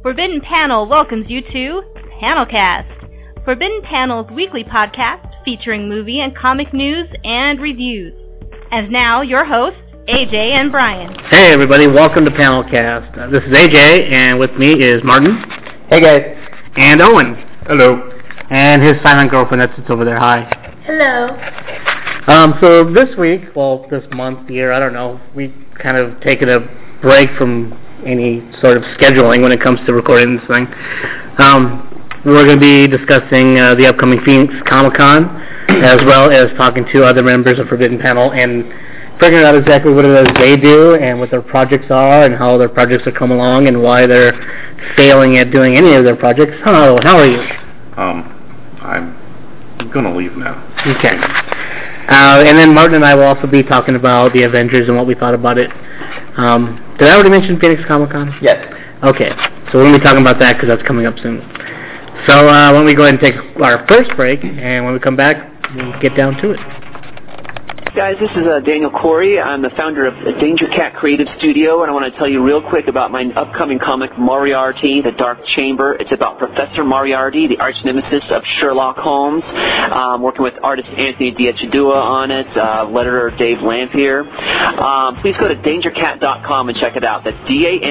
Forbidden Panel welcomes you to Panelcast, Forbidden Panel's weekly podcast featuring movie and comic news and reviews. And now, your hosts, AJ and Brian. Hey everybody, welcome to Panelcast. This is AJ, and with me is Martin. Hey guys. And Owen. Hello. And his silent girlfriend that sits over there. Hi. Hello. So this week, well, this month, year, I don't know, we kind of taken a break from any sort of scheduling when it comes to recording this thing. We're going to be discussing the upcoming Phoenix Comic-Con, as well as talking to other members of Forbidden Panel and figuring out exactly what it is they do and what their projects are and how their projects are coming along and why they're failing at doing any of their projects. How are you? I'm going to leave now. Okay. And then Martin and I will also be talking about the Avengers and what we thought about it. Did I already mention Phoenix Comic-Con? Yes. Okay. So we're going to be talking about that because that's coming up soon. So why don't we go ahead and take our first break, and when we come back, we'll get down to it. Guys, this is Daniel Corey. I'm the founder of Danger Cat Creative Studio, and I want to tell you real quick about my upcoming comic, Moriarty, The Dark Chamber. It's about Professor Moriarty, the arch nemesis of Sherlock Holmes. Working with artist Anthony Diachudua on it, letterer Dave Lampier. Please go to dangercat.com and check it out. That's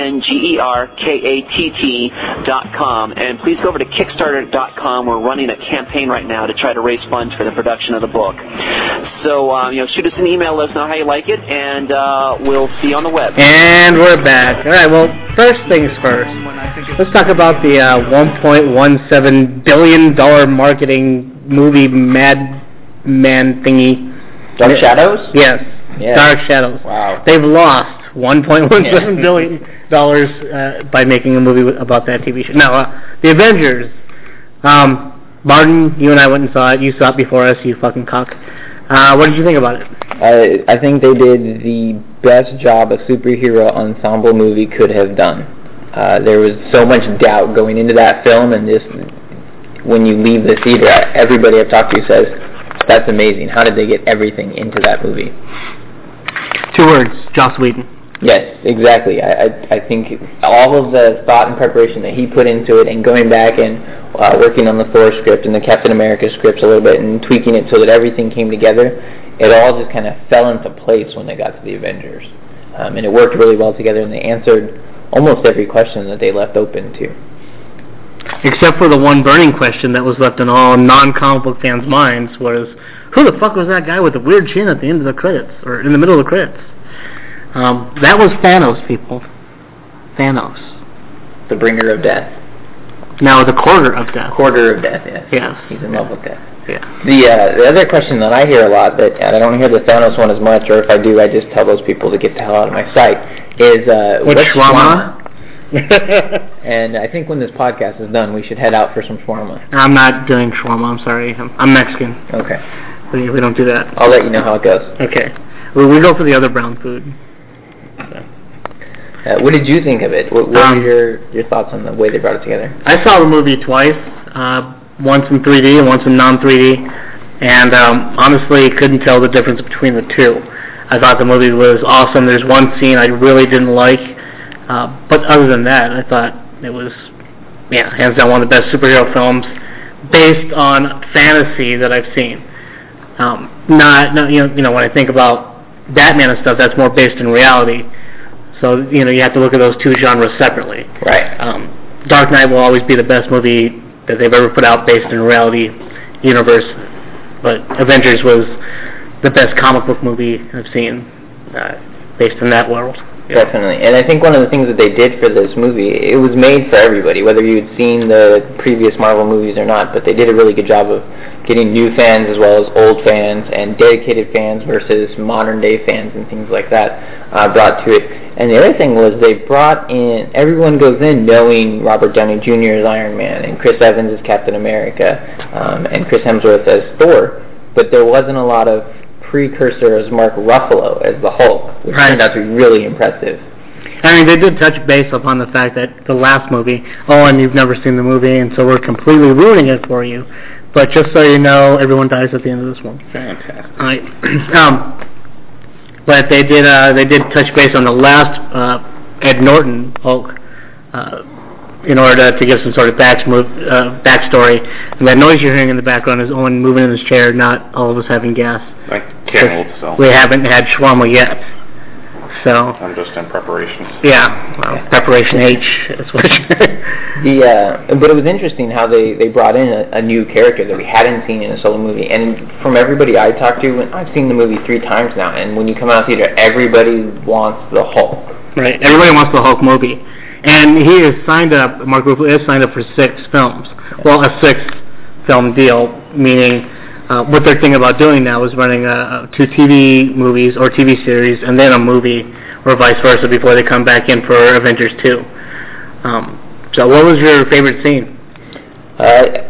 DANGERKATT.com. And please go over to Kickstarter.com. We're running a campaign right now to try to raise funds for the production of the book. So, shoot us an email, let us know how you like it, and we'll see you on the web. And we're back. All right, well, first things first. Let's talk about the $1.17 billion marketing movie Madman thingy. Dark Shadows? Yes. Yeah. Dark Shadows. Wow. They've lost $1.17 billion by making a movie about that TV show. Now, The Avengers. Martin, you and I went and saw it. You saw it before us, you fucking cock. What did you think about it? I think they did the best job a superhero ensemble movie could have done. There was so much doubt going into that film, and just when you leave the theater, everybody I've talked to says, that's amazing. How did they get everything into that movie? 2 words, Joss Whedon. Yes, exactly. I think all of the thought and preparation that he put into it, and going back and working on the Thor script and the Captain America scripts a little bit and tweaking it so that everything came together, it all just kind of fell into place when they got to the Avengers. And it worked really well together, and they answered almost every question that they left open to. Except for the one burning question that was left in all non-comic book fans' minds was, who the fuck was that guy with the weird chin at the end of the credits, or in the middle of the credits? That was Thanos, people. Thanos. The bringer of death. No, the quarter of death. Quarter of death, yes. Yes. He's in love with death. Yeah. The other question that I hear a lot, that I don't hear the Thanos one as much, or if I do, I just tell those people to get the hell out of my sight, is what's shawarma? And I think when this podcast is done, we should head out for some shawarma. I'm not doing shawarma, I'm sorry. I'm Mexican. Okay. We don't do that. I'll let you know how it goes. Okay. We go for the other brown food. What did you think of it? What were your thoughts on the way they brought it together? I saw the movie twice, once in 3D and once in non-3D, and honestly couldn't tell the difference between the two. I thought the movie was awesome. There's one scene I really didn't like, but other than that, I thought it was, hands down one of the best superhero films based on fantasy that I've seen. When I think about Batman and stuff, that's more based in reality. So, you have to look at those two genres separately. Right. Dark Knight will always be the best movie that they've ever put out based in a reality universe. But Avengers was the best comic book movie I've seen based in that world. Yeah. Definitely. And I think one of the things that they did for this movie, it was made for everybody, whether you had seen the previous Marvel movies or not, but they did a really good job of getting new fans as well as old fans and dedicated fans versus modern-day fans and things like that brought to it. And the other thing was they brought in, everyone goes in knowing Robert Downey Jr. as Iron Man and Chris Evans as Captain America and Chris Hemsworth as Thor, but there wasn't a lot of precursor as Mark Ruffalo as the Hulk, which turned out to be really impressive. I mean, they did touch base upon the fact that the last movie, and you've never seen the movie, and so we're completely ruining it for you. But just so you know, everyone dies at the end of this one. Fantastic. All right. But they did touch base on the last Ed Norton Hulk in order to give some sort of backstory. And that noise you're hearing in the background is Owen moving in his chair, not all of us having gas. I can't hold still. We haven't had shawarma yet. So I'm just in preparation. Yeah, well, preparation H is what. But it was interesting how they brought in a new character that we hadn't seen in a solo movie. And from everybody I talked to, I've seen the movie 3 times now. And when you come out of the theater, everybody wants the Hulk. Right, everybody wants the Hulk movie, and he is signed up. Mark Ruffalo is signed up for 6 films. Well, a 6-film deal, meaning. What they're thinking about doing now is running 2 TV movies or TV series and then a movie or vice versa before they come back in for Avengers 2. So what was your favorite scene? I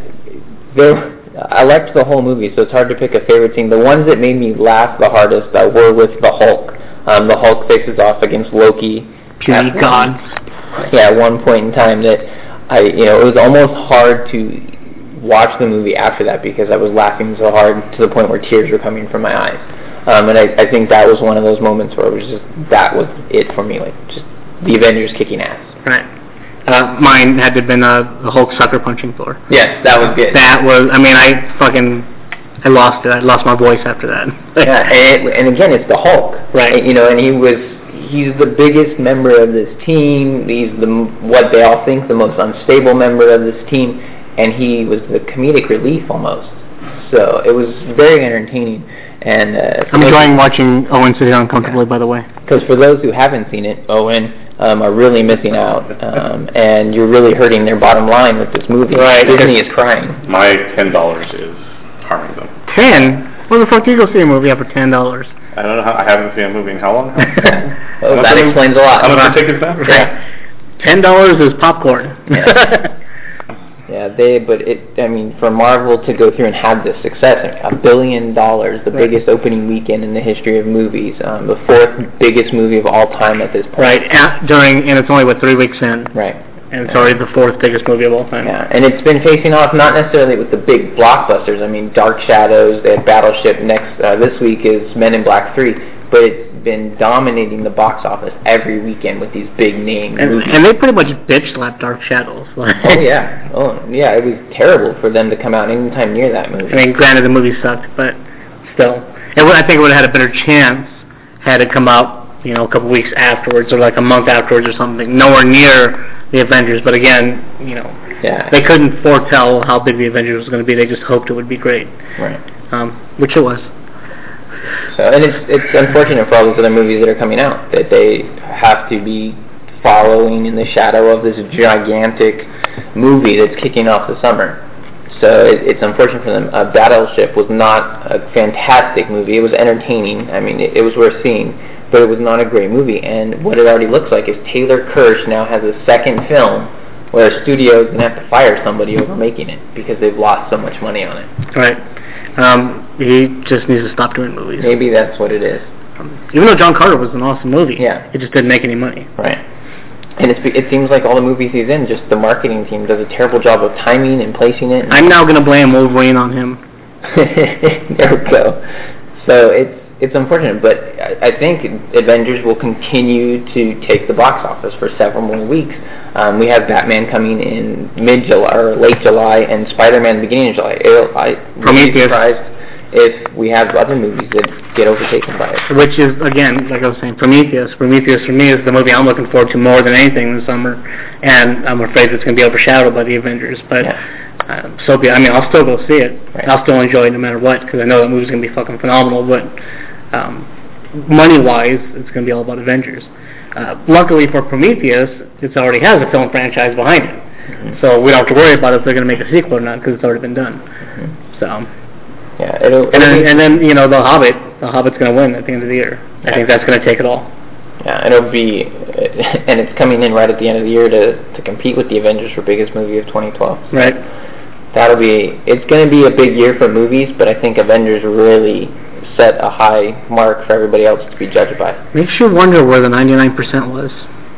liked the whole movie, so it's hard to pick a favorite scene. The ones that made me laugh the hardest were with the Hulk. The Hulk faces off against Loki. Puny gods. Yeah, at one point in time that it was almost hard to watch the movie after that because I was laughing so hard to the point where tears were coming from my eyes. And I think that was one of those moments where it was just, that was it for me, like just the Avengers kicking ass. Right. Mine had to have been the Hulk sucker punching Thor. Yes, that was good. That was, I lost it. I lost my voice after that. Yeah, and again, it's the Hulk. Right. And he's the biggest member of this team. He's what they all think the most unstable member of this team. And he was the comedic relief almost. So it was very entertaining. And I'm enjoying watching Owen sit here uncomfortably, by the way. Because for those who haven't seen it, Owen are really missing out. And you're really hurting their bottom line with this movie. Right. Disney is crying. My $10 is harming them. 10? Where the fuck do you go see a movie for $10? I don't know. I haven't seen a movie in how long? Well, that explains a lot. How much are tickets now? Yeah. $10 is popcorn. Yeah. Yeah, for Marvel to go through and have this success, $1 billion, the biggest opening weekend in the history of movies, the 4th biggest movie of all time at this point. Right, and it's only 3 weeks in. Right. And it's already the 4th biggest movie of all time. Yeah, and it's been facing off not necessarily with the big blockbusters. I mean, Dark Shadows, they had Battleship next. This week is Men in Black 3, but it's been dominating the box office every weekend with these big name movies. And they pretty much bitch slapped Dark Shadows. Oh yeah, it was terrible for them to come out anytime near that movie. I mean, granted the movie sucked, but still, I think it would have had a better chance had it come out, a couple weeks afterwards or like a month afterwards or something, nowhere near the Avengers. But again, they couldn't foretell how big the Avengers was going to be. They just hoped it would be great, right? Which it was. So, and it's unfortunate for all those other movies that are coming out that they have to be following in the shadow of this gigantic movie that's kicking off the summer. So it's unfortunate for them. Battleship was not a fantastic movie. It was entertaining. I mean, it was worth seeing, but it was not a great movie. And what it already looks like is Taylor Kirsch now has a second film where a studio is going to have to fire somebody over making it because they've lost so much money on it. Right. He just needs to stop doing movies. Maybe that's what it is. Even though John Carter was an awesome movie, it just didn't make any money. Right. And it seems like all the movies he's in, just the marketing team does a terrible job of timing and placing it. I'm now going to blame Wolverine on him. There we go. So it's unfortunate, but I think Avengers will continue to take the box office for several more weeks. We have Batman coming in mid-July or late July, and Spider-Man beginning of July. I wouldn't be surprised if we have other movies that get overtaken by it. Which is, again, like I was saying, Prometheus. Prometheus for me is the movie I'm looking forward to more than anything this summer, and I'm afraid it's going to be overshadowed by the Avengers. But so be it. I mean, I'll still go see it. Right. I'll still enjoy it no matter what, because I know that movie's going to be fucking phenomenal. But money-wise, it's going to be all about Avengers. Luckily for Prometheus, it already has a film franchise behind it. Mm-hmm. So we don't have to worry about if they're going to make a sequel or not, because it's already been done. Mm-hmm. So. Yeah, and then The Hobbit's going to win at the end of the year. I think that's going to take it all. Yeah, it'll be, and it's coming in right at the end of the year to compete with the Avengers for biggest movie of 2012. Right. It's going to be a big year for movies, but I think Avengers really set a high mark for everybody else to be judged by. Makes you wonder where the 99% was.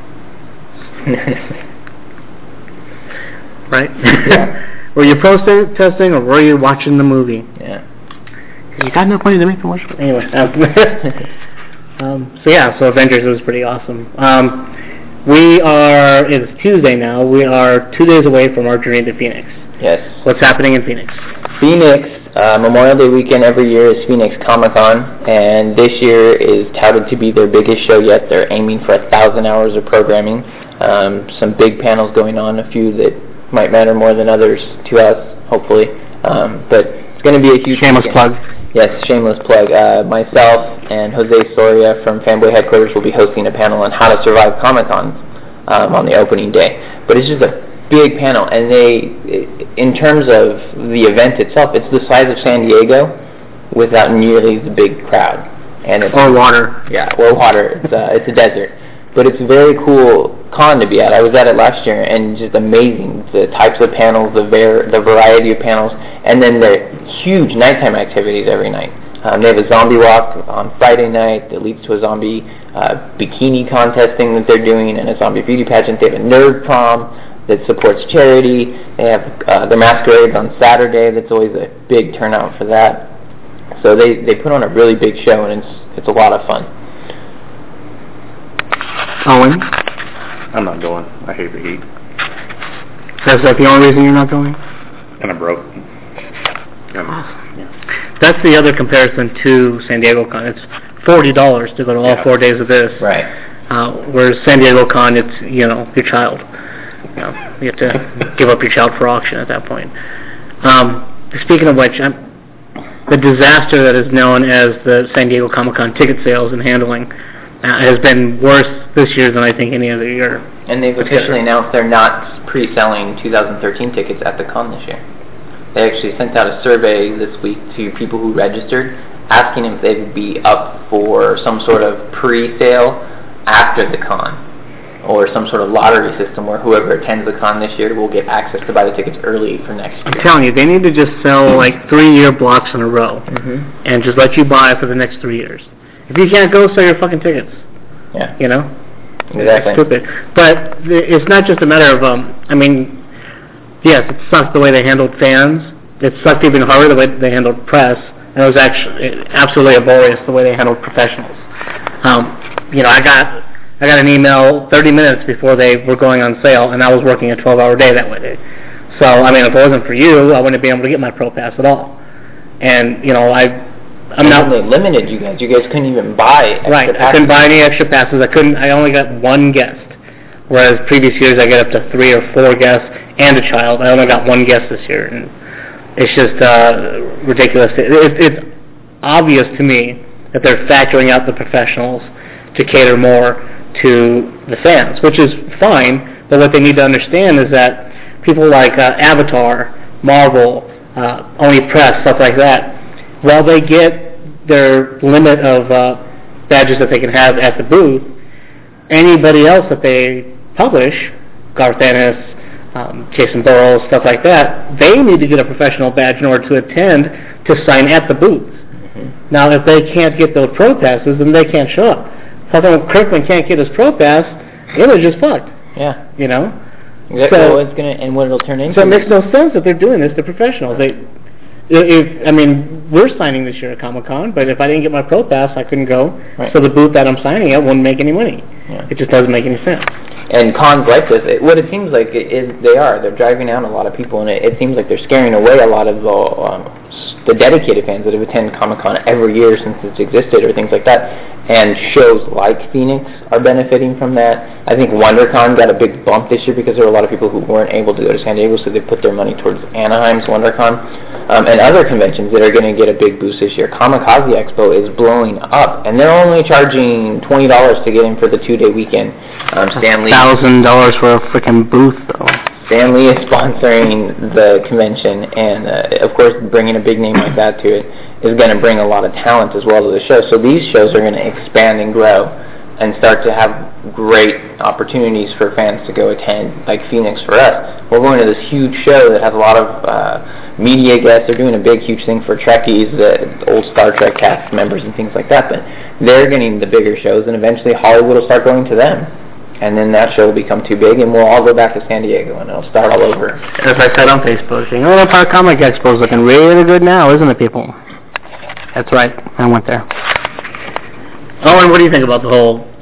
Right? Yeah. Were you protesting or were you watching the movie? Yeah. You got enough money to make the watch. Anyway. So Avengers was pretty awesome. It's Tuesday now. We are 2 days away from our journey to Phoenix. Yes. What's happening in Phoenix? Phoenix, Memorial Day weekend every year is Phoenix Comic-Con, and this year is touted to be their biggest show yet. They're aiming for 1,000 hours of programming. Some big panels going on, a few that might matter more than others to us, hopefully. But it's going to be a huge shameless weekend. plug. Yes, shameless plug. Myself and Jose Soria from Fanboy Headquarters will be hosting a panel on how to survive Comic-Cons on the opening day. But it's just a big panel, and in terms of the event itself, it's the size of San Diego without nearly the big crowd. And it's, or water. Yeah, or water. It's a desert. But it's a very cool con to be at. I was at it last year, and just amazing. The types of panels, the variety of panels, and then the huge nighttime activities every night. They have a zombie walk on Friday night that leads to a zombie bikini contest thing that they're doing, and a zombie beauty pageant. They have a nerd prom that supports charity. They have their masquerades on Saturday. That's always a big turnout for that. So they put on a really big show, and it's a lot of fun. Owen? I'm not going. I hate the heat. Is that the only reason you're not going? And I'm broke. That's the other comparison to San Diego Con. It's $40 to go to all 4 days of this. Right. Whereas San Diego Con, it's, your child. You have to give up your child for auction at that point. Speaking of which, the disaster that is known as the San Diego Comic-Con ticket sales and handling has been worse this year than I think any other year. And they've officially announced they're not pre-selling 2013 tickets at the con this year. They actually sent out a survey this week to people who registered, asking if they would be up for some sort of pre-sale after the con, or some sort of lottery system where whoever attends the con this year will get access to buy the tickets early for next year. I'm telling you, they need to just sell like 3-year blocks in a row, and just let you buy for the next 3 years. If you can't go, sell your fucking tickets. Yeah. Exactly. It's stupid. But it's not just a matter of, yes, it sucked the way they handled fans. It sucked even harder the way they handled press. And it was actually absolutely laborious the way they handled professionals. I got an email 30 minutes before they were going on sale, and I was working a 12-hour day that way. So, if it wasn't for you, I wouldn't be able to get my Pro Pass at all. And, I'm not. They limited you guys. You guys couldn't even buy extra passes. I couldn't buy any extra passes. I only got one guest, whereas previous years I get up to 3 or 4 guests and a child. I only got one guest this year, and it's just ridiculous. It's obvious to me that they're factoring out the professionals to cater more to the fans, which is fine. But what they need to understand is that people like Avatar, Marvel, Oni Press, stuff like that, while they get their limit of badges that they can have at the booth, anybody else that they publish, Garth Ennis, Jason Burrows, stuff like that, they need to get a professional badge in order to attend to sign at the booth. Now, if they can't get those Pro Passes, then they can't show up. So if Kirkman can't get his Pro Pass, it was just fucked. Yeah. Exactly. So it's and what it'll turn into. So it makes no sense that they're doing this to professionals. We're signing this year at Comic-Con, but if I didn't get my Pro Pass, I couldn't go. Right. So the booth that I'm signing at wouldn't make any money. Yeah. It just doesn't make any sense. And cons like this, what it seems like is they're driving out a lot of people, and it seems like they're scaring away a lot of the dedicated fans that have attended Comic-Con every year since it's existed, or things like that. And shows like Phoenix are benefiting from that. I think WonderCon got a big bump this year because there were a lot of people who weren't able to go to San Diego, so they put their money towards Anaheim's WonderCon. And other conventions that are going to get a big boost this year. Comikaze Expo is blowing up, and they're only charging $20 to get in for the 2-day weekend. Stan Lee, $1,000 for a freaking booth, though. Stan Lee is sponsoring the convention, and of course, bringing a big name like that to it is going to bring a lot of talent as well to the show. So these shows are going to expand and grow and start to have great opportunities for fans to go attend, like Phoenix for us. We're going to this huge show that has a lot of media guests. They're doing a big, huge thing for Trekkies, the old Star Trek cast members and things like that. But they're getting the bigger shows, and eventually Hollywood will start going to them. And then that show will become too big, and we'll all go back to San Diego, and it'll start all over. As I said on Facebook, Park Comic Expo is looking really good now, isn't it, people? That's right. I went there. Oh, and what do you think about the whole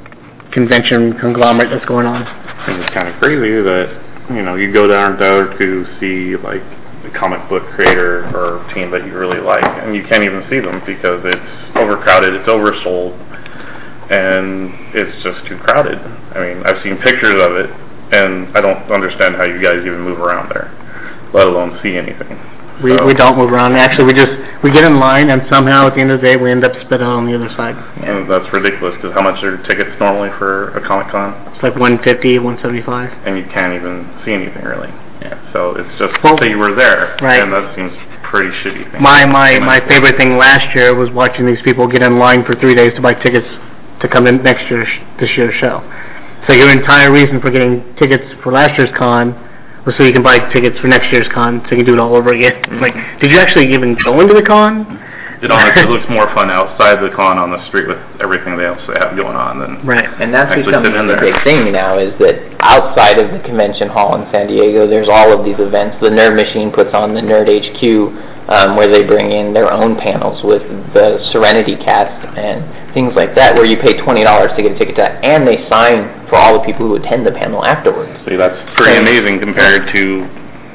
convention conglomerate that's going on. And it's kind of crazy that, you go down there to see, like, the comic book creator or team that you really like, and you can't even see them because it's overcrowded, it's oversold, and it's just too crowded. I mean, I've seen pictures of it, and I don't understand how you guys even move around there, let alone see anything. We don't move around. Actually, we get in line, and somehow at the end of the day, we end up spit out on the other side. And that's ridiculous, because how much are tickets normally for a Comic-Con? It's like $150, $175. And you can't even see anything, really. Yeah. So it's just that you were there, right. And that seems pretty shitty. My favorite thing last year was watching these people get in line for 3 days to buy tickets to come in this year's show. So your entire reason for getting tickets for last year's con was so you can buy tickets for next year's con, so you can do it all over again. Like, did you actually even go into the con? It honestly looks more fun outside the con on the street with everything else they have going on than And that's actually becoming sitting in the there. big thing now, is that outside of the convention hall in San Diego, there's all of these events. The Nerd Machine puts on the Nerd HQ, where they bring in their own panels with the Serenity cast and things like that, where you pay $20 to get a ticket to that, and they sign for all the people who attend the panel afterwards. See, that's pretty amazing compared to,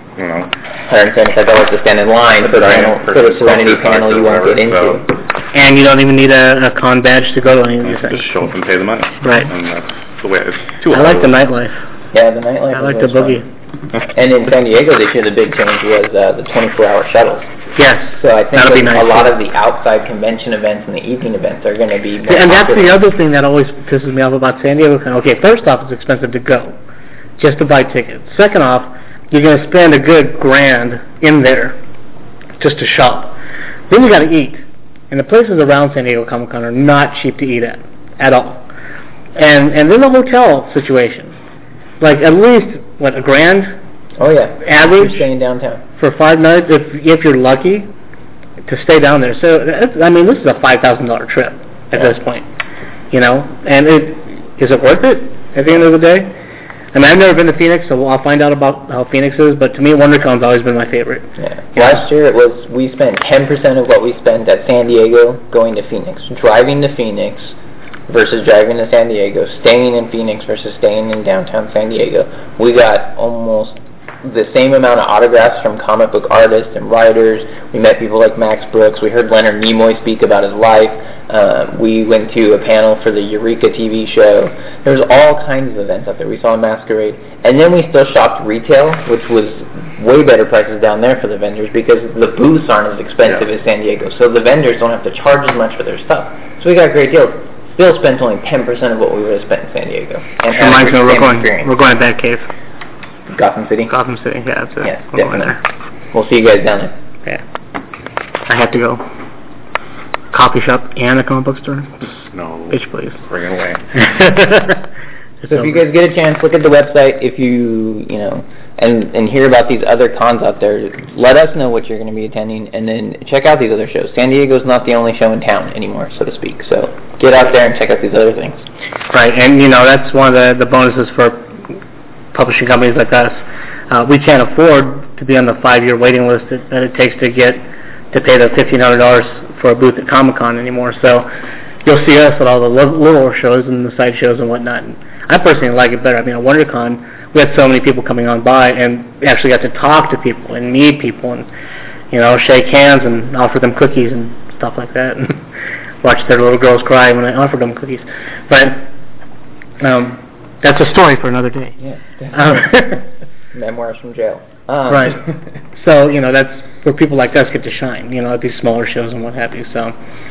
$175 to stand in line for the Serenity panel you won't get into. And you don't even need a con badge to go to any of these things. Just show up and pay the money. Right. And that's the way it's too I like the nightlife. Yeah, the nightlife. I like the boogie. And in San Diego this year, the big change was the 24-hour shuttles. Yes. So I think that'll be nice. A lot of the outside convention events and the evening events are going to be more and that's popular. the other thing that always pisses me off about San Diego. Okay, first off, it's expensive to go, just to buy tickets. Second off, you're going to spend a good $1,000 in there just to shop. Then you got to eat. And the places around San Diego Comic-Con are not cheap to eat at all. And then the hotel situation. Like, at least, $1,000? Oh, yeah. Average? You're staying downtown. For 5 nights, if you're lucky, to stay down there. So, this is a $5,000 trip at this point. And is it worth it at the end of the day? I mean, I've never been to Phoenix, so I'll find out about how Phoenix is, but to me, WonderCon's always been my favorite. Yeah. Last year, we spent 10% of what we spent at San Diego going to Phoenix. Driving to Phoenix versus driving to San Diego, staying in Phoenix versus staying in downtown San Diego. We got almost the same amount of autographs from comic book artists and writers. We met people like Max Brooks. We heard Leonard Nimoy speak about his life. We went to a panel for the Eureka TV show. There was all kinds of events out there. We saw a masquerade. And then we still shopped retail, which was way better prices down there for the vendors because the booths aren't as expensive as San Diego. So the vendors don't have to charge as much for their stuff. So we got great deals. Still spent only 10% of what we would have spent in San Diego. And reminds me, we're going to Batcave. Gotham City? Gotham City, yeah, that's it. Yes, we're going there. We'll see you guys down there. Yeah. I have to go. Coffee shop and a comic book store? No. Bitch, please. Bring it away. So if you guys get a chance, look at the website. If and hear about these other cons out there, let us know what you're going to be attending, and then check out these other shows. San Diego's not the only show in town anymore, so to speak. So get out there and check out these other things. Right, and that's one of the bonuses for publishing companies like us. We can't afford to be on the 5-year waiting list that it takes to pay the $1,500 for a booth at Comic-Con anymore. So you'll see us at all the little shows and the side shows and whatnot. And I personally like it better. I mean, at WonderCon, we had so many people coming on by and we actually got to talk to people and meet people and, shake hands and offer them cookies and stuff like that. And watch their little girls cry when I offered them cookies. But that's a story for another day. Yeah. Memoirs from jail. Right. So, that's where people like us get to shine, at these smaller shows and what have you. So,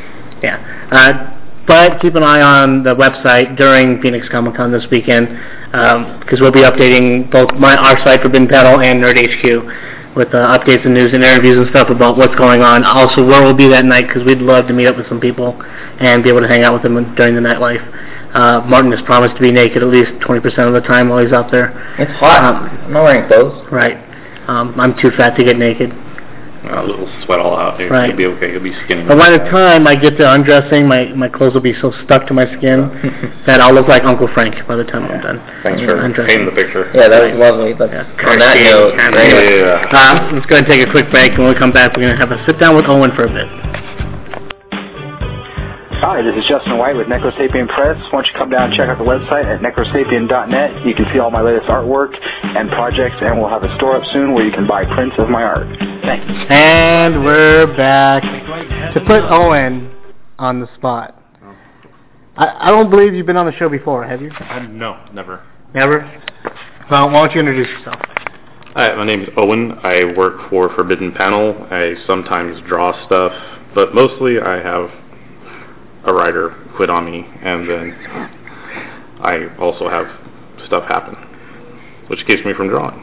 yeah. But keep an eye on the website during Phoenix Comic-Con this weekend, because we'll be updating both our site, Forbidden Panel, and Nerd HQ with updates and news and interviews and stuff about what's going on. Also, where we'll be that night, because we'd love to meet up with some people and be able to hang out with them during the nightlife. Martin has promised to be naked at least 20% of the time while he's out there. It's hot. I'm not wearing clothes. Right. I'm too fat to get naked. A little sweat all out. Right. You'll be okay. You'll be skinny. But by the time I get to undressing, my clothes will be so stuck to my skin that I'll look like Uncle Frank by the time I'm done. Thanks for painting the picture. Yeah, that was lovely. But on that note, let's go ahead and take a quick break. When we come back, we're going to have a sit-down with Owen for a bit. Hi, this is Justin White with Necrosapien Press. Why don't you come down and check out the website at necrosapien.net. You can see all my latest artwork and projects, and we'll have a store up soon where you can buy prints of my art. Thanks. And we're back to put Owen on the spot. I don't believe you've been on the show before, have you? No, never. Never? Well, why don't you introduce yourself? Hi, my name is Owen. I work for Forbidden Panel. I sometimes draw stuff, but mostly I have a writer quit on me, and then I also have stuff happen, which keeps me from drawing.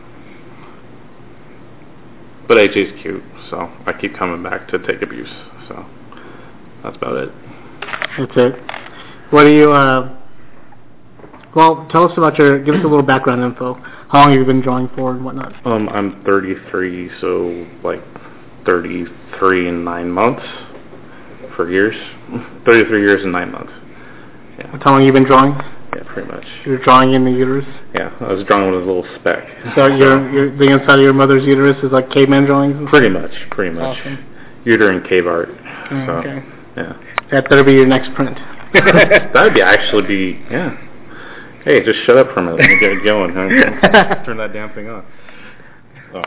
But AJ's cute, so I keep coming back to take abuse, so that's about it. That's it. What do you, well, tell us about give us a little background info. How long have you been drawing for and whatnot? I'm 33, so like 33 and 9 months for years. 33 years and 9 months. Yeah. How long have you been drawing? Yeah, pretty much. You're drawing in the uterus? Yeah, I was drawing with a little speck. So the inside of your mother's uterus is like caveman drawings? Pretty much. Awesome. Uterine cave art. Oh, so, okay. Yeah. That better be your next print. That'd actually be, yeah. Hey, just shut up for a minute. Let me get it going. Huh? Turn that damn thing on. Oh,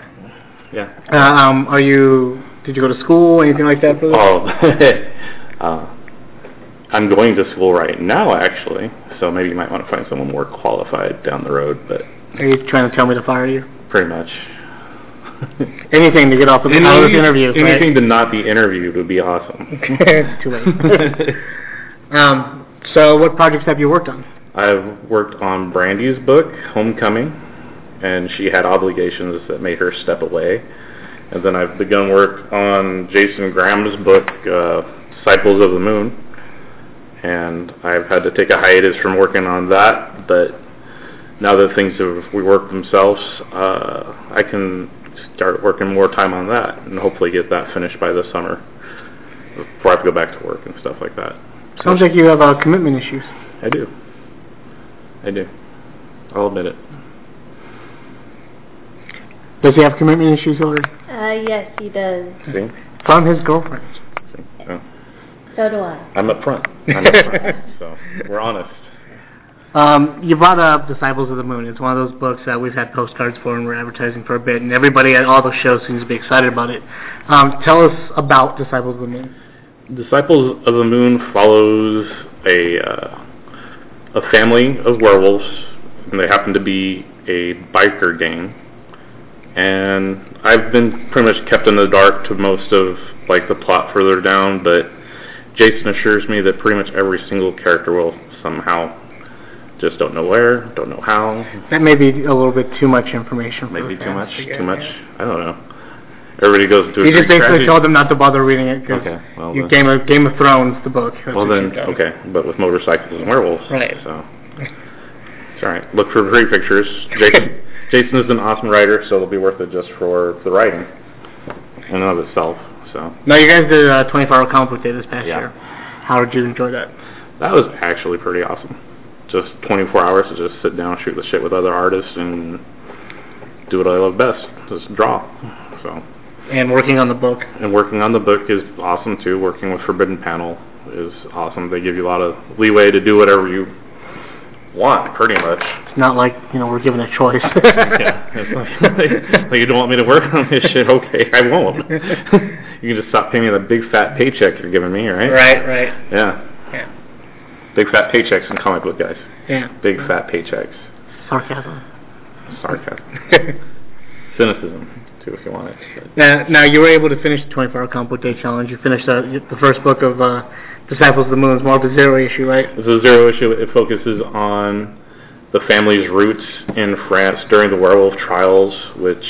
yeah. Did you go to school, anything like that for this? Oh, I'm going to school right now, actually, so maybe you might want to find someone more qualified down the road, but... Are you trying to tell me to fire you? Pretty much. Anything to get off of this interview. Anything to not be interviewed would be awesome. It's too late. So what projects have you worked on? I've worked on Brandy's book, Homecoming, and she had obligations that made her step away. And then I've begun work on Jason Graham's book, Disciples of the Moon. And I've had to take a hiatus from working on that, but now that things have reworked themselves, I can start working more time on that and hopefully get that finished by the summer before I have to go back to work and stuff like that. Sounds like you have commitment issues. I do. I'll admit it. Does he have commitment issues, Hillary? Yes, he does. See? From his girlfriend. See? Oh. So do I. I'm up front. So we're honest. You brought up Disciples of the Moon. It's one of those books that we've had postcards for and we're advertising for a bit, and everybody at all the shows seems to be excited about it. Tell us about Disciples of the Moon. Disciples of the Moon follows a family of werewolves, and they happen to be a biker gang. And I've been pretty much kept in the dark to most of like the plot further down, but Jason assures me that pretty much every single character will somehow, just don't know where, don't know how. That may be a little bit too much information. Maybe too much. I don't know. Everybody goes into. You just basically told them not to bother reading it because Game of Thrones, the book. Well then, okay, but with motorcycles and werewolves. Right. So it's all right. Look for free pictures. Jason is an awesome writer, so it'll be worth it just for the writing in and of itself. So. Now you guys did a 24-hour comic book day this past year. How did you enjoy that? That was actually pretty awesome. Just 24 hours to just sit down, shoot the shit with other artists, and do what I love best, just draw. So. And working on the book. And working on the book is awesome too. Working with Forbidden Panel is awesome. They give you a lot of leeway to do whatever you want, pretty much. It's not like, we're given a choice. Yeah. It's like, you don't want me to work on this shit? Okay, I won't. You can just stop paying me the big fat paycheck you're giving me, right? Right. Yeah. Big fat paychecks in comic book guys. Yeah. Big fat paychecks. Sarcasm. Cynicism, too, if you want it. Now, you were able to finish the 24-hour comic book day challenge. You finished the first book of Disciples of the Moon. It's more of a zero issue, right? It's a zero issue. It focuses on the family's roots in France during the werewolf trials, which,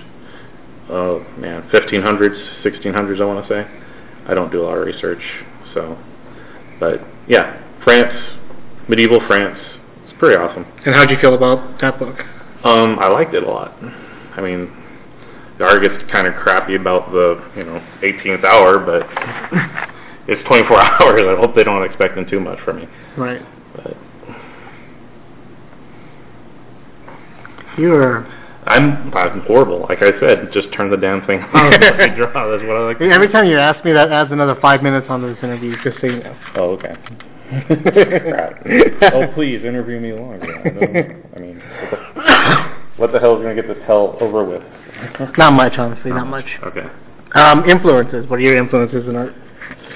1500s, 1600s, I want to say. I don't do a lot of research, so. But, yeah, France, medieval France. It's pretty awesome. And how'd you feel about that book? I liked it a lot. I mean, the art gets kind of crappy about the, 18th hour, but it's 24 hours. I hope they don't expect too much from me. Right. But you're I'm horrible. Like I said, just turn the damn thing on and let me draw. That's what I like to do. Every time you ask me, that adds another 5 minutes onto this interview, just so you know. Oh, okay. Oh, please, interview me longer. I mean, what the hell is going to get this hell over with? Not much, honestly, not much. Okay. Influences. What are your influences in art?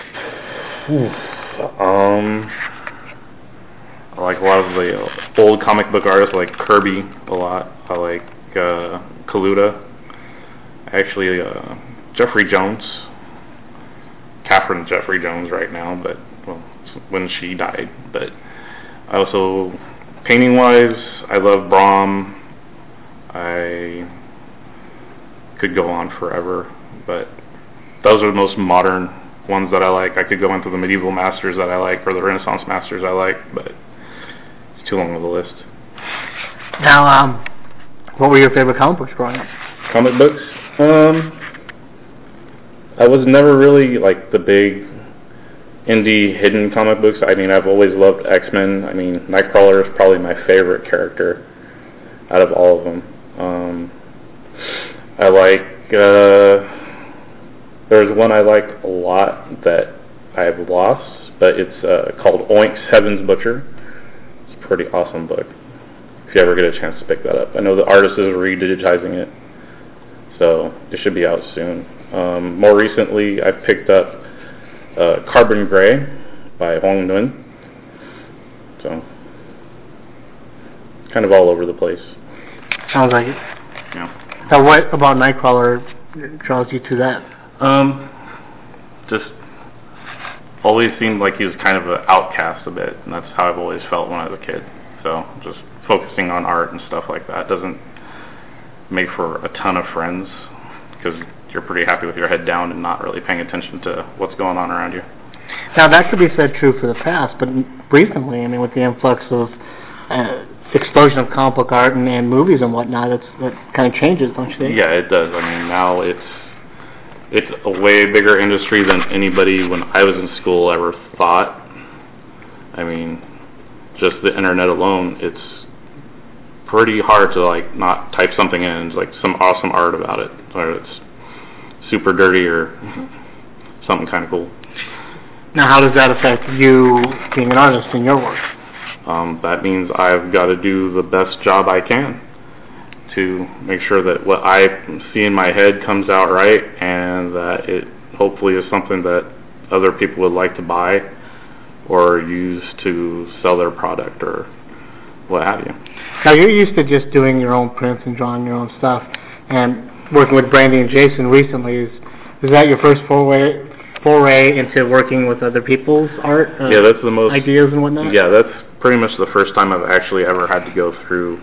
I like a lot of the old comic book artists, like Kirby a lot. I like Kaluta. Actually, Jeffrey Jones. Catherine Jeffrey Jones right now, but well, when she died. But I also, painting-wise, I love Brahm. I could go on forever, but those are the most modern ones that I like. I could go into the medieval masters that I like, or the Renaissance masters I like, but it's too long of a list. Now, what were your favorite comic books growing up? Comic books? I was never really like the big indie hidden comic books. I mean, I've always loved X-Men. I mean, Nightcrawler is probably my favorite character out of all of them. I like, there's one I like a lot that I've lost, but it's called Oinks, Heaven's Butcher. It's a pretty awesome book, if you ever get a chance to pick that up. I know the artist is redigitizing it, so it should be out soon. More recently, I picked up Carbon Gray by Huang Nguyen. So, kind of all over the place. Sounds like it. Yeah. Now, what about Nightcrawler draws you to that? Just always seemed like he was kind of an outcast a bit, and that's how I've always felt when I was a kid. So, just focusing on art and stuff like that doesn't make for a ton of friends, because you're pretty happy with your head down and not really paying attention to what's going on around you. Now, that could be said true for the past, but recently, I mean, with the influx of explosion of comic book art and movies and whatnot, that kind of changes, don't you think? Yeah, it does. I mean, now it's a way bigger industry than anybody when I was in school ever thought. I mean, just the internet alone, it's pretty hard to like not type something in and like some awesome art about it, or it's super dirty or something kind of cool. Now, how does that affect you being an artist in your work? That means I've got to do the best job I can to make sure that what I see in my head comes out right, and that it hopefully is something that other people would like to buy or use to sell their product or what have you. Now, you're used to just doing your own prints and drawing your own stuff, and working with Brandy and Jason recently, is that your first foray into working with other people's art? Yeah, that's the most ideas and whatnot. Yeah, that's pretty much the first time I've actually ever had to go through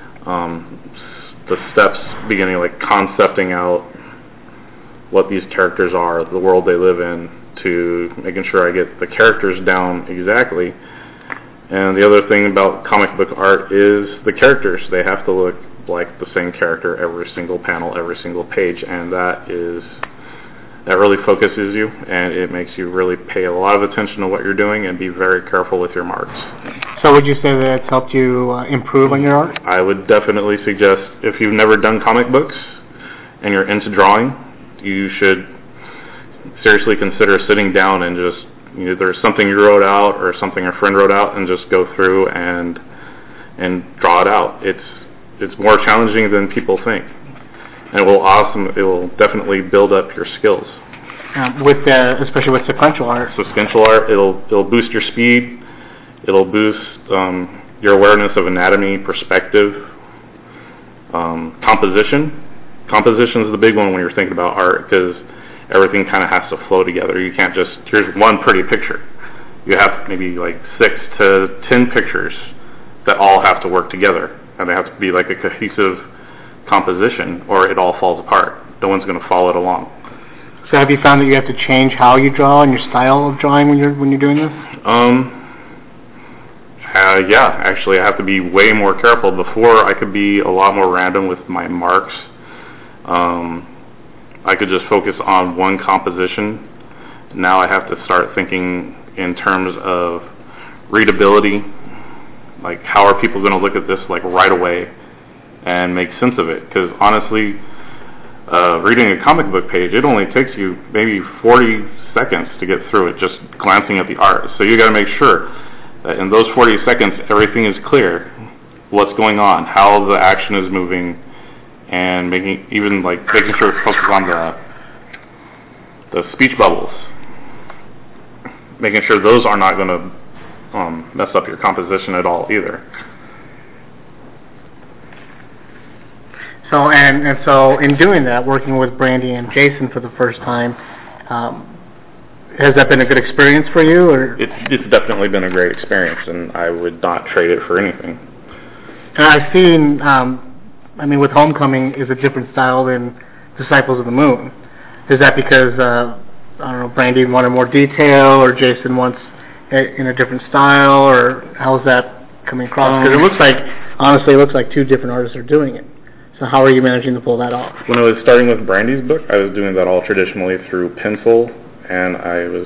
the steps, beginning like concepting out what these characters are, the world they live in, to making sure I get the characters down exactly. And the other thing about comic book art is the characters. They have to look like the same character every single panel, every single page, and that really focuses you, and it makes you really pay a lot of attention to what you're doing and be very careful with your marks. So would you say that it's helped you improve on your art? I would definitely suggest, if you've never done comic books and you're into drawing, you should seriously consider sitting down and just, either something you wrote out or something a friend wrote out, and just go through and draw it out. It's more challenging than people think. And it will definitely build up your skills. Especially with sequential art. So sequential art, it'll boost your speed. It'll boost your awareness of anatomy, perspective, composition. Composition is the big one when you're thinking about art, because everything kind of has to flow together. You can't just, here's one pretty picture. You have maybe like 6 to 10 pictures that all have to work together, and they have to be like a cohesive composition, or it all falls apart. No one's going to follow it along. So have you found that you have to change how you draw and your style of drawing when you're doing this? Yeah, actually I have to be way more careful. Before, I could be a lot more random with my marks. I could just focus on one composition. Now I have to start thinking in terms of readability. Like, how are people going to look at this like right away? and make sense of it. Because honestly, reading a comic book page, it only takes you maybe 40 seconds to get through it, just glancing at the art. So you got to make sure that in those 40 seconds, everything is clear, what's going on, how the action is moving, and making sure it's focused on the speech bubbles, making sure those are not going to mess up your composition at all either. So so in doing that, working with Brandy and Jason for the first time, has that been a good experience for you? Or it's definitely been a great experience, and I would not trade it for anything. I've seen, with Homecoming is a different style than Disciples of the Moon. Is that because Brandy wanted more detail, or Jason wants it in a different style, or how is that coming across? Because it looks like two different artists are doing it. So how are you managing to pull that off? When I was starting with Brandy's book, I was doing that all traditionally through pencil, and I was,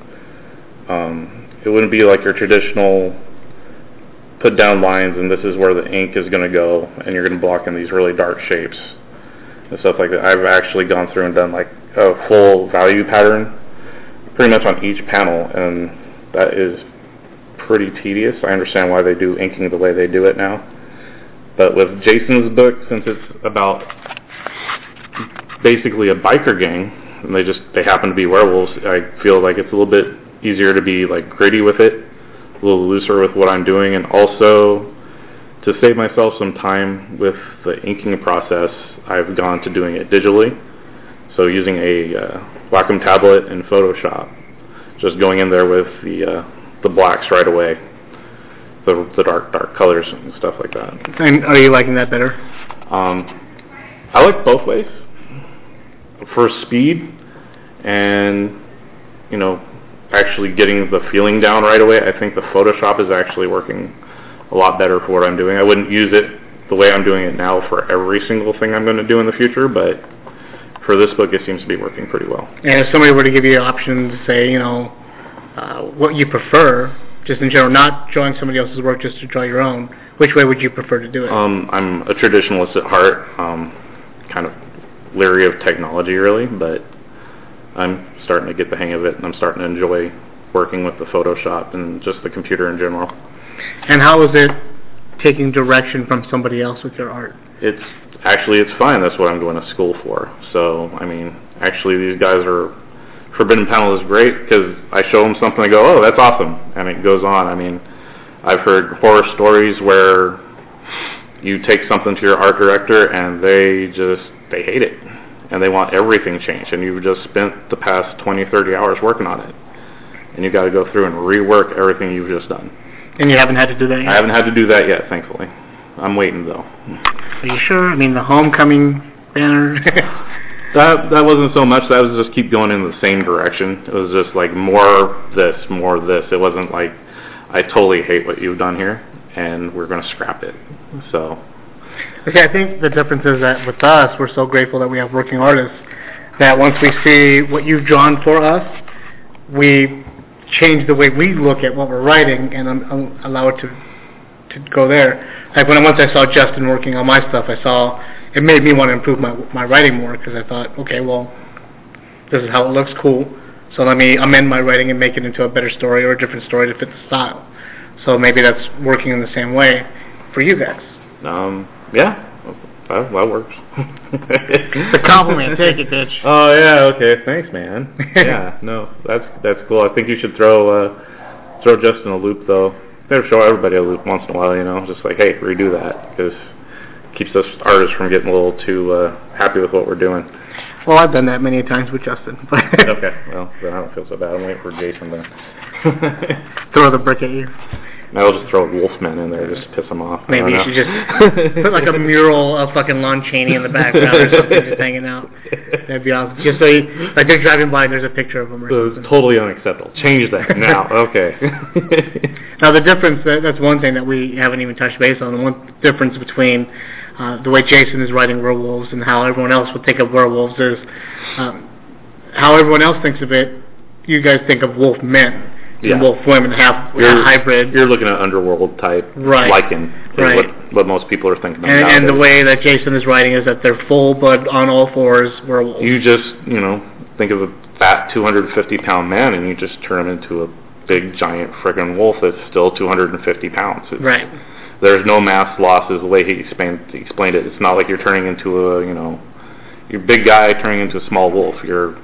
it wouldn't be like your traditional put down lines and this is where the ink is going to go, and you're going to block in these really dark shapes and stuff like that. I've actually gone through and done like a full value pattern pretty much on each panel, and that is pretty tedious. I understand why they do inking the way they do it now. But with Jason's book, since it's about basically a biker gang, and they happen to be werewolves, I feel like it's a little bit easier to be like gritty with it, a little looser with what I'm doing, and also to save myself some time with the inking process, I've gone to doing it digitally. So using a Wacom tablet in Photoshop, just going in there with the blacks right away, the dark colors and stuff like that. And are you liking that better? I like both ways. For speed and, actually getting the feeling down right away, I think the Photoshop is actually working a lot better for what I'm doing. I wouldn't use it the way I'm doing it now for every single thing I'm going to do in the future, but for this book it seems to be working pretty well. And if somebody were to give you an option to say, what you prefer, just in general, not drawing somebody else's work, just to draw your own, which way would you prefer to do it? I'm a traditionalist at heart, kind of leery of technology really, but I'm starting to get the hang of it, and I'm starting to enjoy working with the Photoshop and just the computer in general. And how is it taking direction from somebody else with your art? It's fine. That's what I'm going to school for. So, actually these guys are, Forbidden Panel is great because I show them something and go, oh, that's awesome, and it goes on. I've heard horror stories where you take something to your art director and they hate it, and they want everything changed, and you've just spent the past 20, 30 hours working on it, and you've got to go through and rework everything you've just done. And you haven't had to do that yet? I haven't had to do that yet, thankfully. I'm waiting, though. Are you sure? The Homecoming banner... That wasn't so much. That was just keep going in the same direction. It was just like more this. It wasn't like, I totally hate what you've done here, and we're going to scrap it. So. Okay, I think the difference is that with us, we're so grateful that we have working artists that once we see what you've drawn for us, we change the way we look at what we're writing and allow it to go there. Like once I saw Justin working on my stuff, it made me want to improve my writing more, because I thought, okay, well, this is how it looks, cool. So let me amend my writing and make it into a better story or a different story to fit the style. So maybe that's working in the same way for you guys. Yeah, that works. It's a compliment. Take it, bitch. Oh yeah, okay, thanks, man. Yeah, no, that's cool. I think you should throw Justin a loop though. Better show everybody a loop once in a while, just like, hey, redo that, because keeps us artists from getting a little too happy with what we're doing. Well, I've done that many times with Justin. Okay, well, then I don't feel so bad. I'm waiting for Jason to throw the brick at you. I'll just throw Wolfman in there just to piss him off. Maybe you should just put like a mural of fucking Lon Chaney in the background or something just hanging out. That'd be awesome. Just so like they're driving by and there's a picture of him or something. It's totally unacceptable. Change that now. Okay. Now the difference, that's one thing that we haven't even touched base on. The one difference between the way Jason is writing werewolves and how everyone else would think of werewolves is how everyone else thinks of it. You guys think of wolf men. in wolf form and half hybrid. You're looking at underworld type Lycan, what most people are thinking of. And the way that Jason is writing is that they're full but on all fours werewolves. You just, think of a fat 250-pound man and you just turn him into a big, giant friggin' wolf that's still 250 pounds. Right. There's no mass losses the way he explained it. It's not like you're turning into you're a big guy turning into a small wolf. Your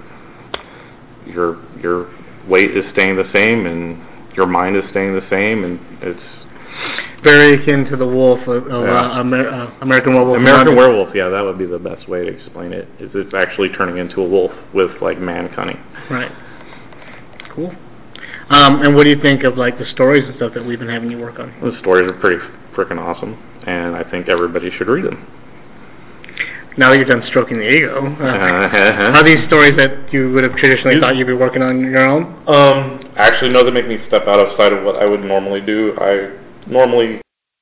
weight is staying the same and your mind is staying the same, and it's very akin to the wolf of American Werewolf. American Werewolf, yeah, that would be the best way to explain it. Is it's actually turning into a wolf with man cunning. Right. Cool. And what do you think of the stories and stuff that we've been having you work on? The stories are pretty freaking awesome, and I think everybody should read them. Now that you're done stroking the ego, are these stories that you would have traditionally thought you'd be working on your own? Actually, no, they make me step outside of what I would normally do. I normally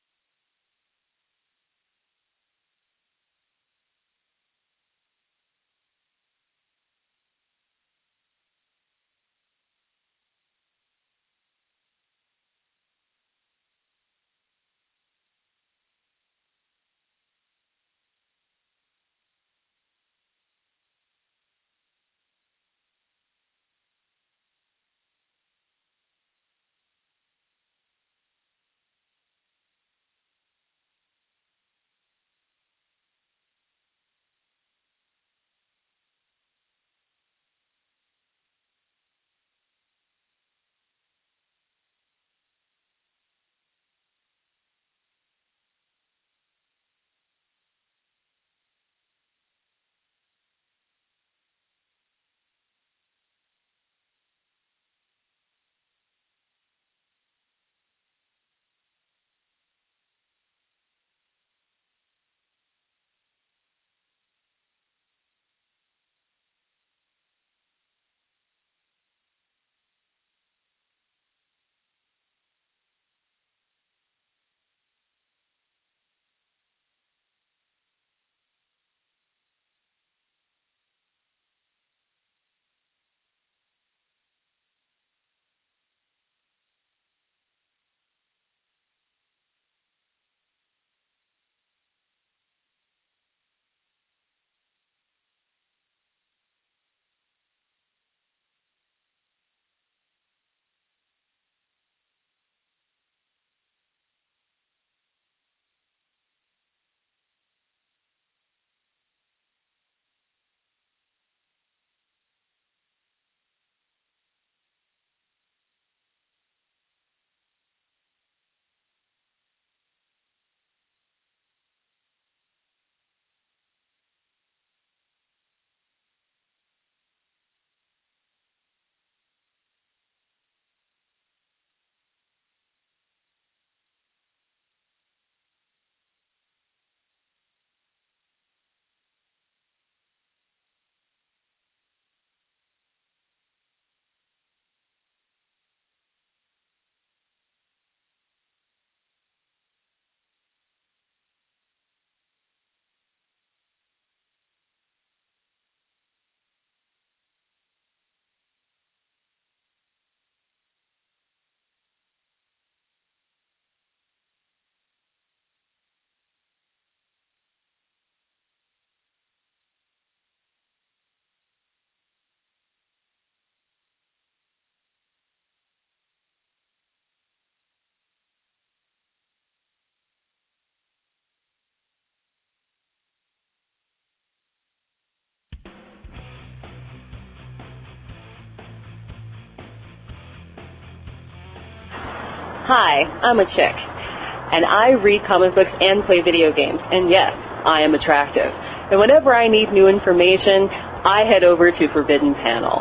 Hi, I'm a chick, and I read comic books and play video games, and yes, I am attractive. And whenever I need new information, I head over to Forbidden Panel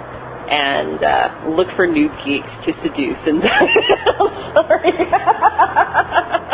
and look for new geeks to seduce. And I'm sorry.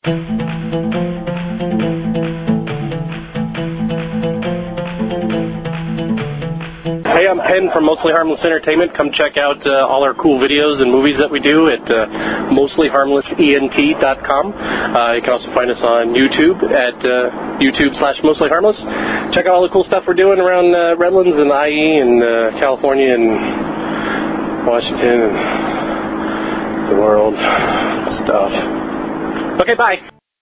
Hey, I'm Penn from Mostly Harmless Entertainment. Come check out all our cool videos and movies that we do at mostlyharmlessent.com. You can also find us on YouTube at YouTube/mostlyharmless. Check out all the cool stuff we're doing around Redlands and IE and California and Washington and the world stuff. Okay, bye.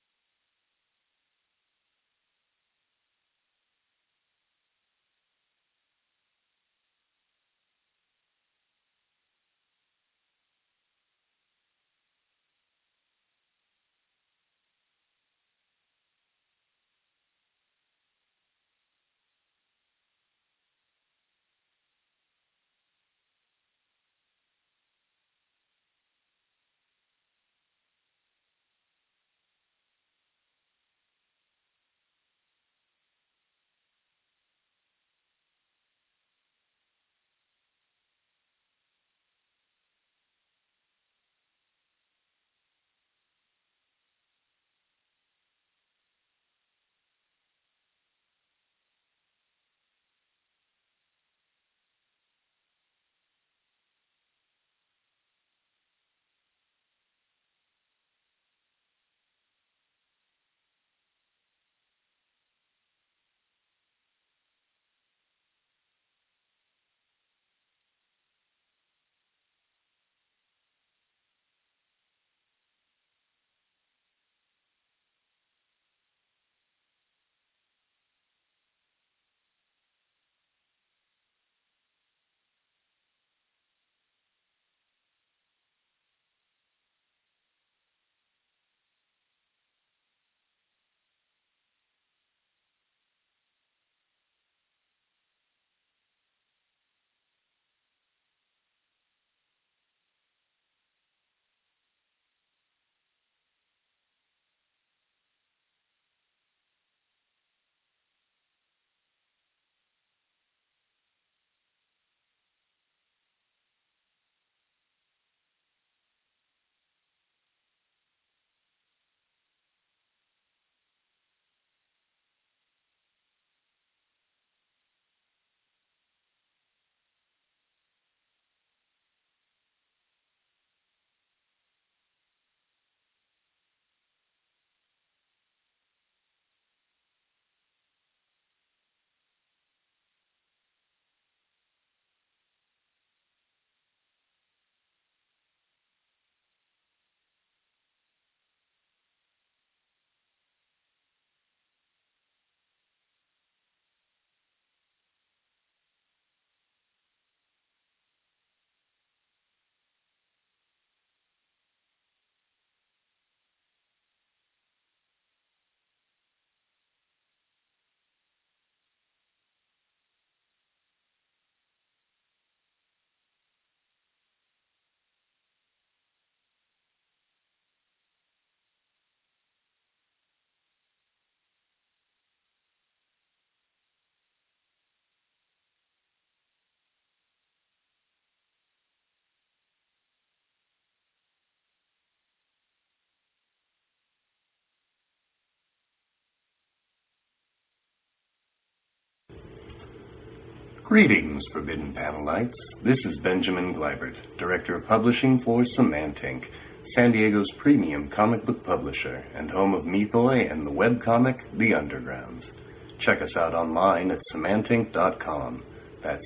Greetings, Forbidden Panelites. This is Benjamin Gleibert, Director of Publishing for Semantink, San Diego's premium comic book publisher and home of Meatboy and the webcomic The Undergrounds. Check us out online at semantink.com. That's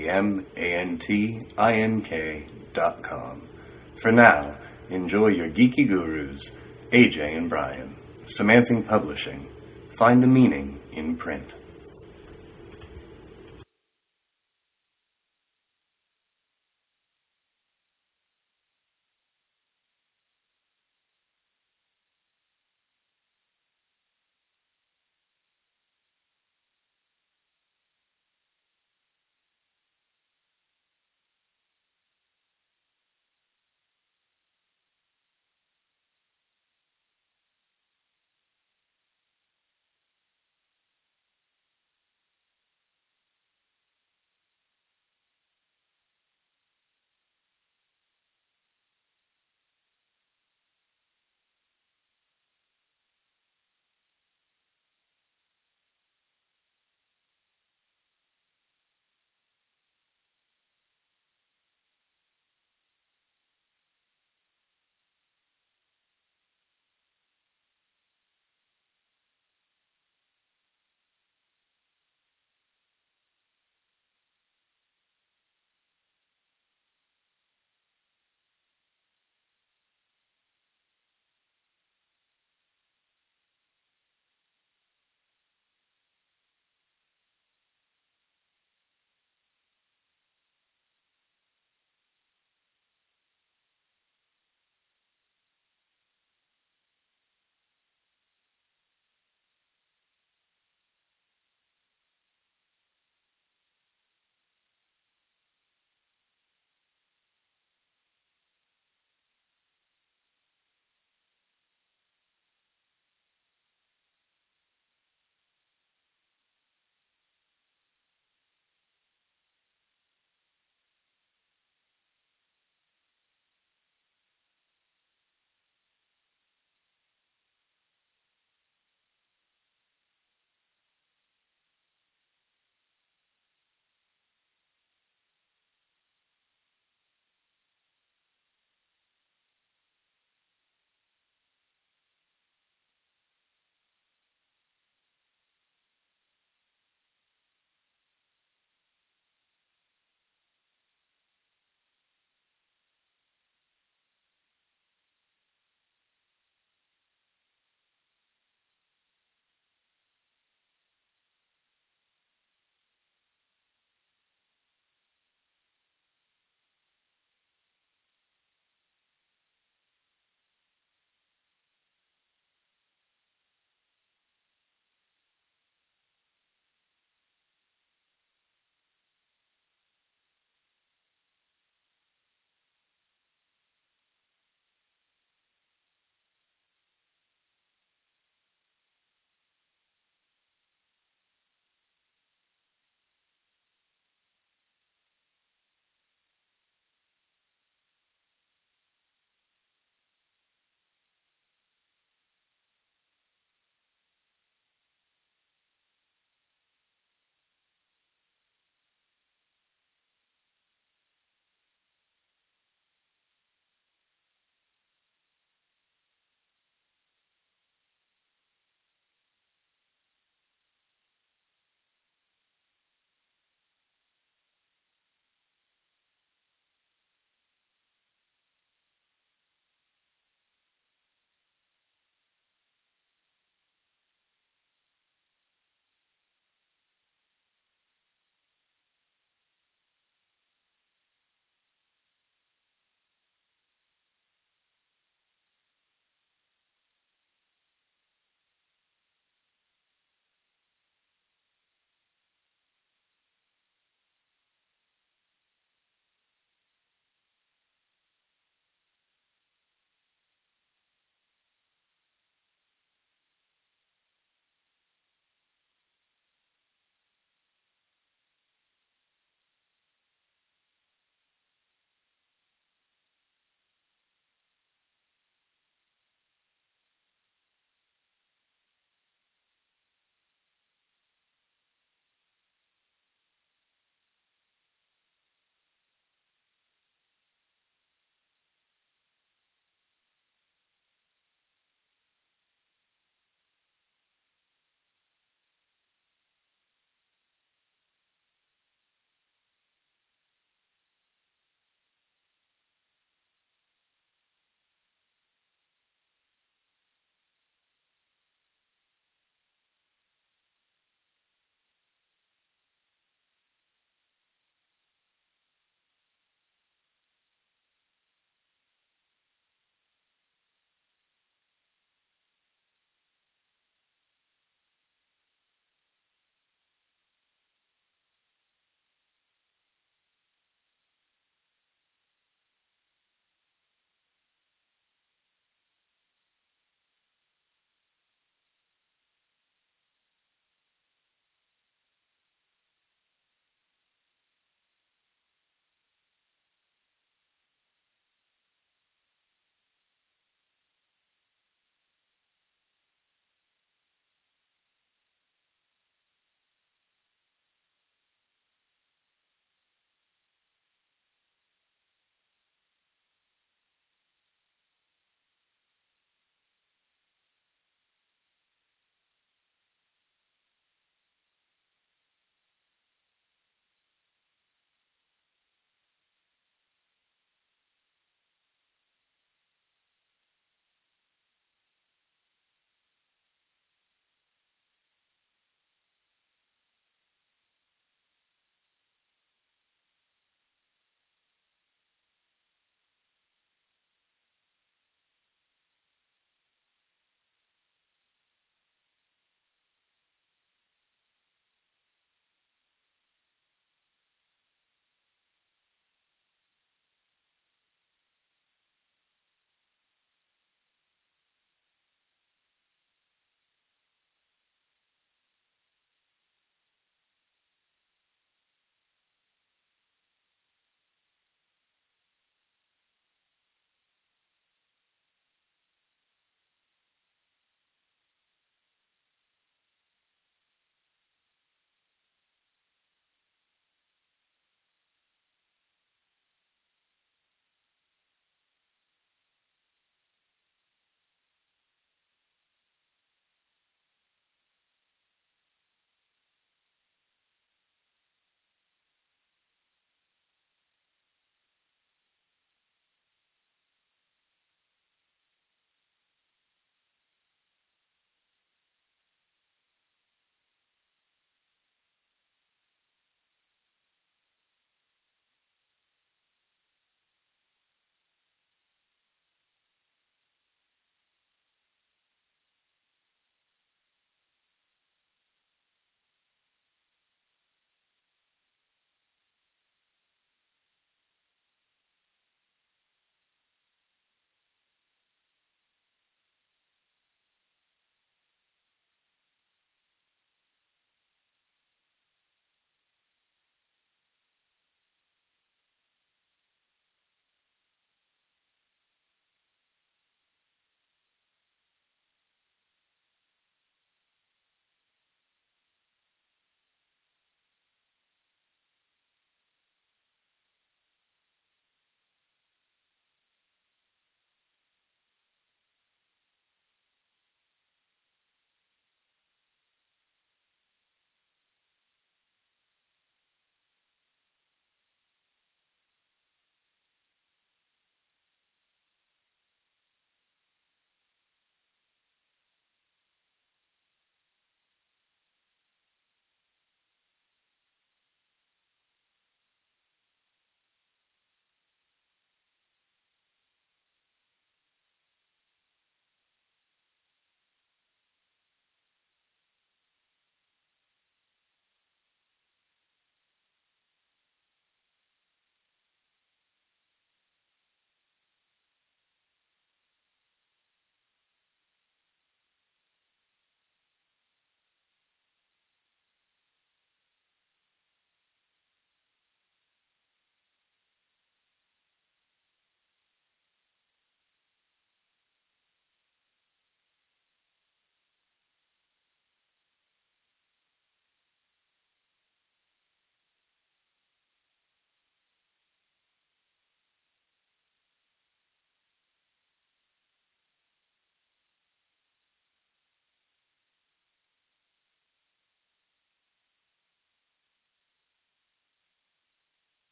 SEMANTINK.com. For now, enjoy your geeky gurus, AJ and Brian. Semantink Publishing. Find the meaning in print.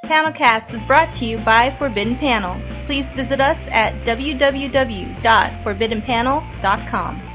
Panelcast is brought to you by Forbidden Panel. Please visit us at www.forbiddenpanel.com.